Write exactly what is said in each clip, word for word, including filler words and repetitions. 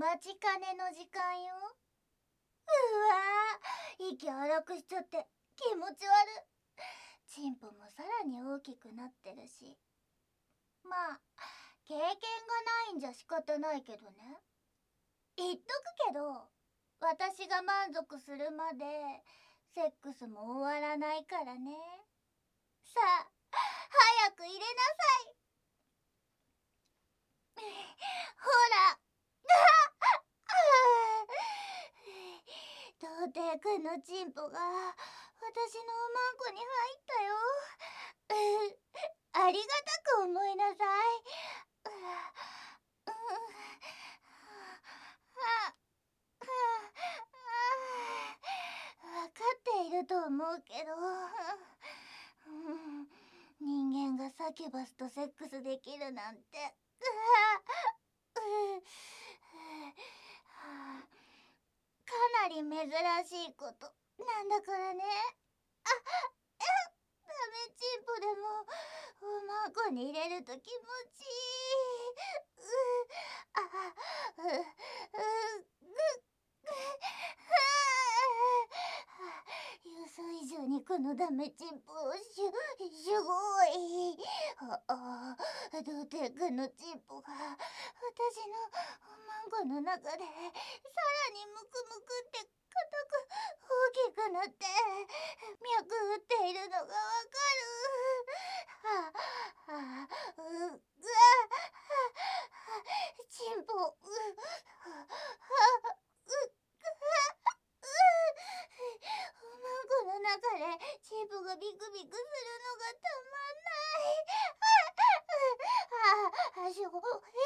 待ちかねの時間よ。うわー、息荒くしちゃって気持ち悪。チンポもさらに大きくなってるし、まあ経験がないんじゃ仕方ないけどね。言っとくけど、私が満足するまでセックスも終わらないからね。さあ早く入れなさい。ほら童貞くんのチンポが私のおまんこに入ったよ。ありがたく思いなさい。わかっていると思うけど、人間がサキュバスとセックスできるなんてかなり珍しいことなんだからね。あ、ダメチンポでもおまんこに入れると気持ちいい。うあうう予想以上にこのダメチンポしゅすごい。ああ童貞くんのチンポが私のおまんこの中でさらにムクムクって硬く大きくなって脈打っているのがわかる。はあ、はあ、う、うわ、チンポ、う、はあ、う、おまんこの中でチンポがビクビクするのがたまんない。ああ、あしょ、え、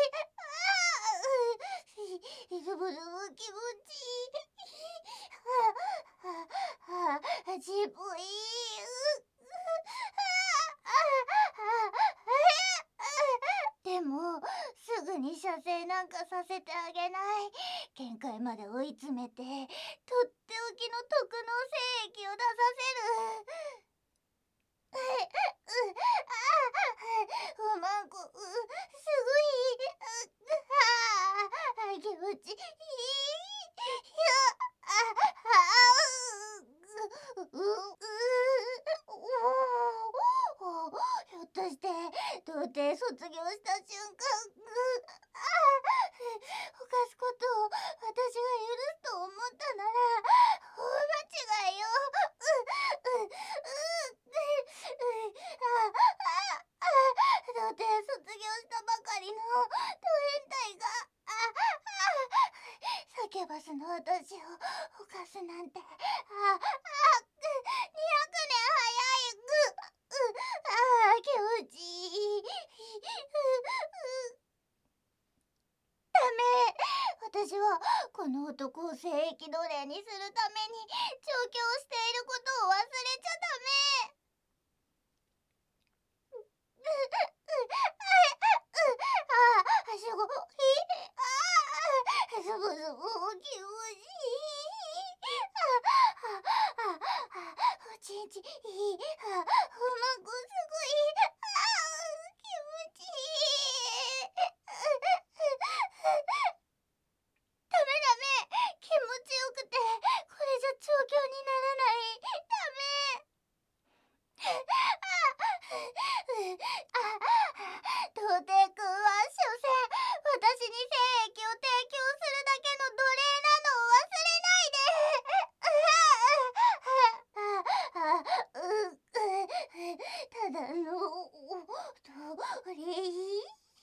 ああ、ズブズブ気持ちいい。はあ、はあ、チンポいい。でもすぐに射精なんかさせてあげない。限界まで追い詰めてとっておきの特納精液を出させる。おまんこ、すごい気持ちいい。ひょっとして童貞卒業した瞬間犯すことを私が許すと思ったなら大間違いよ。童貞卒業したばかりのド変態がサキュバスの私を犯すなんて、ああにひゃくねん早い。ああ気持ちいい。ダメ。私はこの男を聖域奴隷にするために調教していることを忘れちゃダメ。ああ、すごい。ああ、ズブズブ気持ちいい。ああ、ああ、おちんちいい。あ、おまんこすごい。ああ、気持ちいい。ダメダメ。気持ちよくてこれじゃ調教にならない。ダメ。童貞くんは所詮私に精液を提供するだけの奴隷なのを忘れないで。ただの奴隷。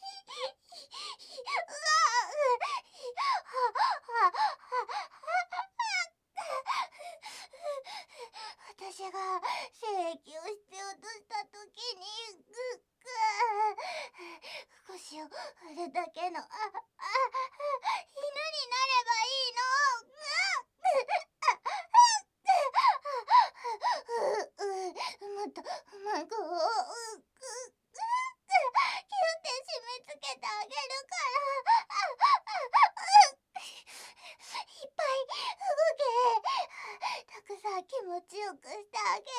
私が精液を必要とした時にぐっ少しを振るだけのああ犬になればいいの。もっとおまんこをキュって締め付けてあげるからいっぱい動け。たくさん気持ちよくしてあげる。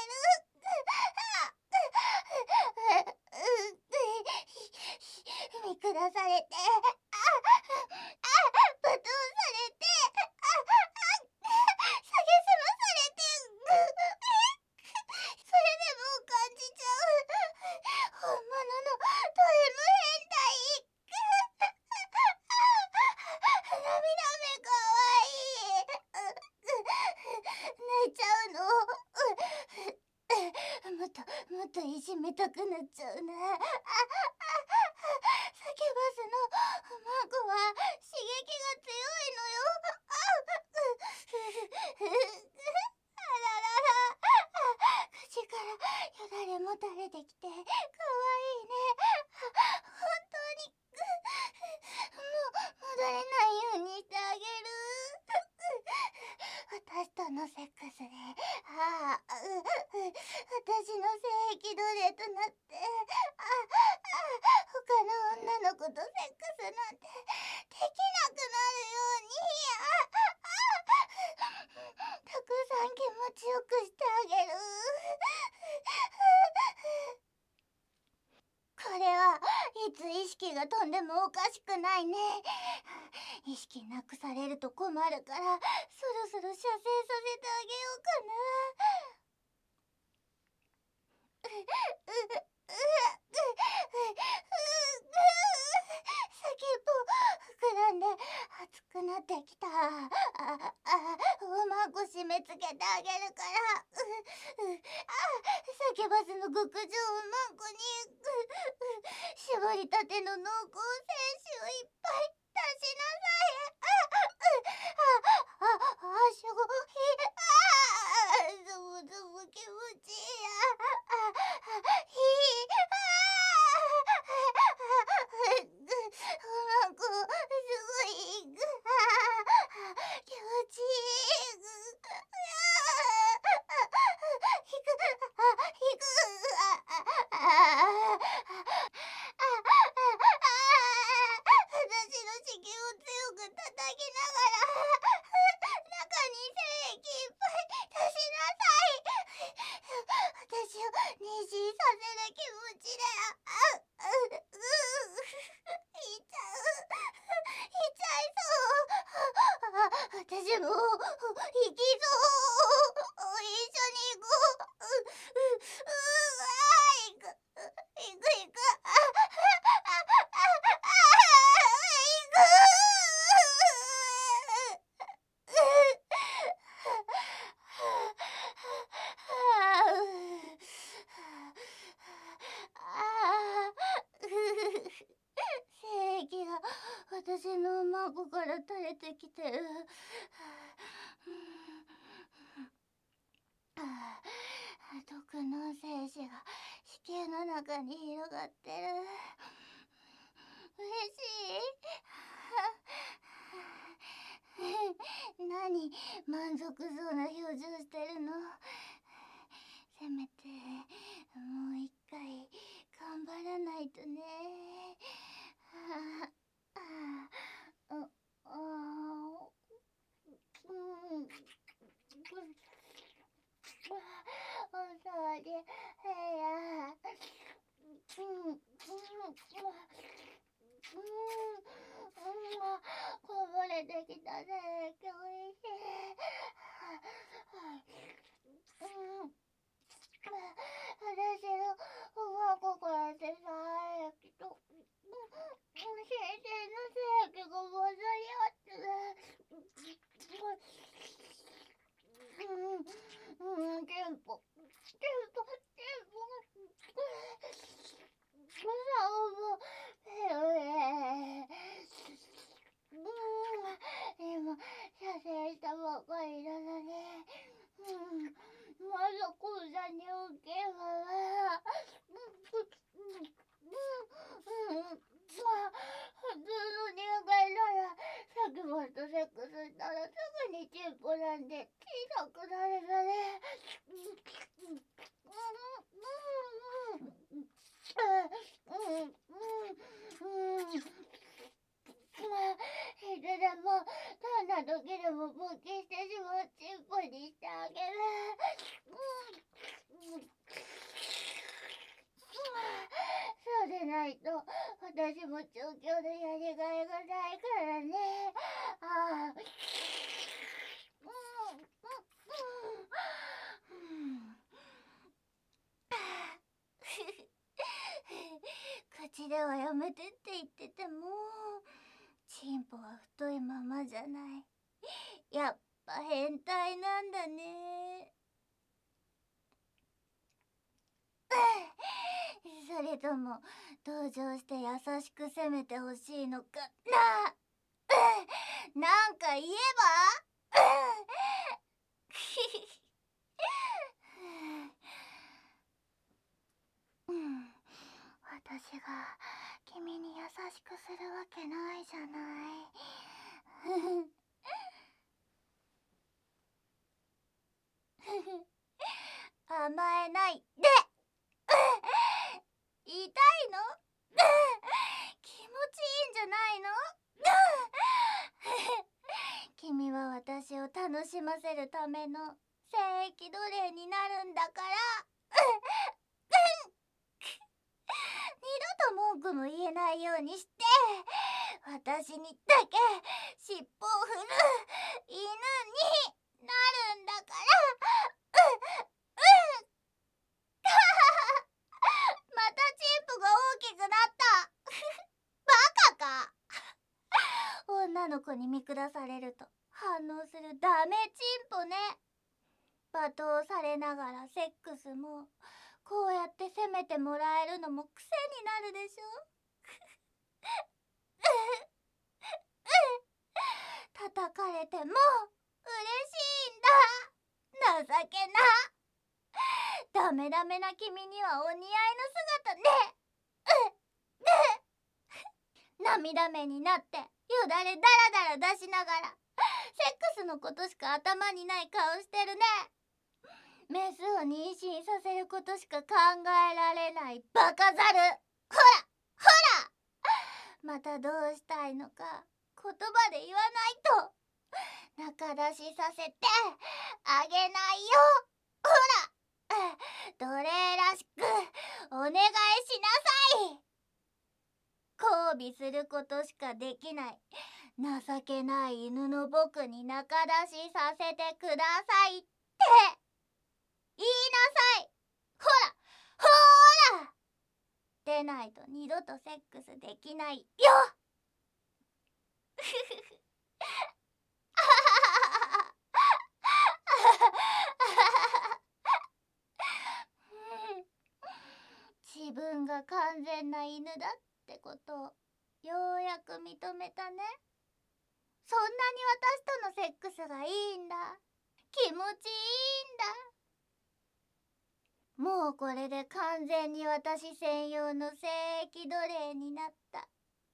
見下されてぶっ通さいしめたくなっちゃうな。あああサキュバスのマコは刺激が強いのよ。あうあららら口からよだれも垂れてきてかわいいね。本当にもう戻れないようにしてあげる。私とのセックスでああうう私の性域奴隷となってああ他の女の子とセックスなんてできなくなるようにああたくさん気持ちよくしてあげる。これはいつ意識が飛んでもおかしくないね。意識なくされると困るからそろそろ射精させてあげようかな。ううううう先っぽ膨らんで熱くなってきた。ああおまんこ締め付けてあげるから。ううあサキュバスの極上おまんこに絞りたての濃厚精子をいっぱい出しなさい。ああああしょごひあゾブゾブ気持ちいいやあひあおまんこすごい気持ちいいひくひくああ私の子宮を強く叩きながら中に精液いっぱい出しなさい。私を妊娠させる気持ちであううういっちゃういっちゃいそう。私も行きそう一緒に行こう。うううあ行く行く行くああああ行く精液が私の孫から垂れてきてる。毒の精子が子宮の中に広がってる。嬉しい。何満足そうな表情してるの。せめてもう一回頑張らないとね。ああああうんおそうじへやうんうんうんこぼれてきたね。おいしい。うん私のおまんこから出た液と新鮮な精液が混ざり合ってうんうんテンポテンポテンポさおもえうん今射精したばかりなのにうんまだこんなに大きいままうんうんうん普通の人間ならサキュバスとセックスしたらすぐにチンポなんで小さくなるのね。うんうんうんうんうんうんいつでもどんな時でも勃起してしまうチンポにしてあげる。そうでないと私も調教のやりがいがないからね。ああ口ではやめてって言っててもチンポは太いままじゃない。やっぱ変態なんだね。 それとも同情して優しく責めてほしいのかな。なんか言えば。うん、私が君に優しくするわけないじゃない。甘えないで。痛いの？気持ちいいんじゃないの？君は私を楽しませるための聖域奴隷になるんだから。二度と文句も言えないようにして、私にだけ尻尾を振る犬になるんだから。またチンポが大きくなった。バカか。女の子に見下されると反応するダメチンポね。罵倒されながらセックスもこうやって責めてもらえるのも癖になるでしょ。叩かれても嬉しいんだ。情けな。ダメダメな君にはお似合いの姿ね。涙目になってよだれダラダラ出しながらセックスのことしか頭にない顔してるね。メスを妊娠させることしか考えられないバカザル。ほらほら、またどうしたいのか言葉で言わないと仲出しさせてあげないよ。ほら、奴隷らしくお願いしなさい。交尾することしかできない情けない犬の僕に仲出しさせてくださいって言いなさい。ほらほら、でないと二度とセックスできないよ。自分が完全な犬だってことをようやく認めたね。そんなに私とのセックスがいいんだ。気持ちいいんだ。もうこれで完全に私専用の聖域奴隷になった。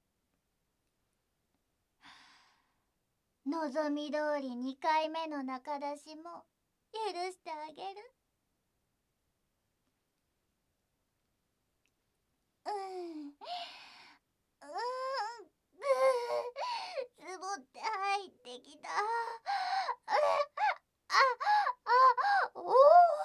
望み通りにかいめの仲出しも許してあげる。うんうん、つぼって入ってきた。あああ、おお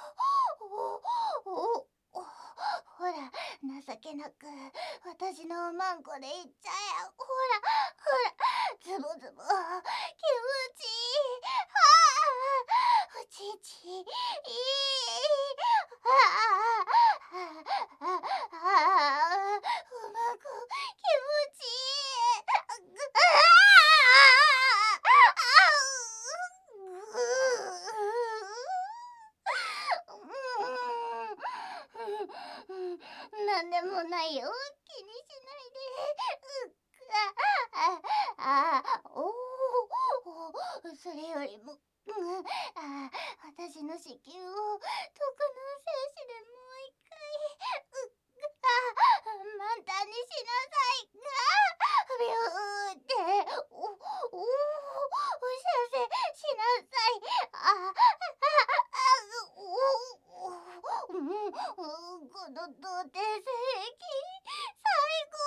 おお、ほら情けなく私のおまんこでいっちゃえ。ほらほら、ズボズボ気持ちいい。ああ、おちんちいい。ああああああ、おまんこ気持ちいい。ああ、なんでもないよ。気にしないで。ああ、あ、おお、それよりも、あ、私の子宮を特納精子でもう一回、あ、満タンにしなさい。ビューって、おお、射精しなさい。あ、あ、おお、うん、この童貞精液最高。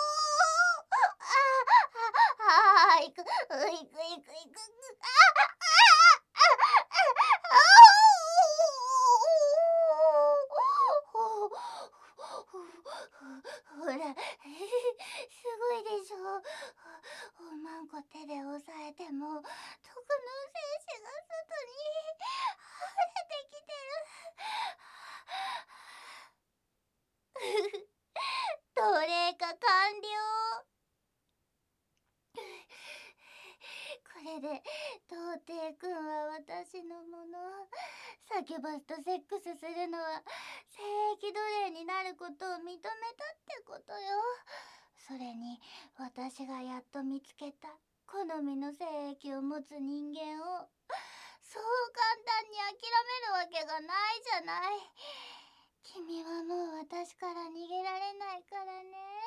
ああ、いく、いくいくいく。ああ、あほら、すごいでしょ。おまんこ手で押さえても特の精子が外に溢れてきてる。奴隷化完了。これで童貞くんは私のもの、サキュバスとセックスするのは聖域奴隷になることを認めたってことよ。それに私がやっと見つけた好みの性域を持つ人間をそう簡単に諦めるわけがないじゃない。君はもう私から逃げられないからね。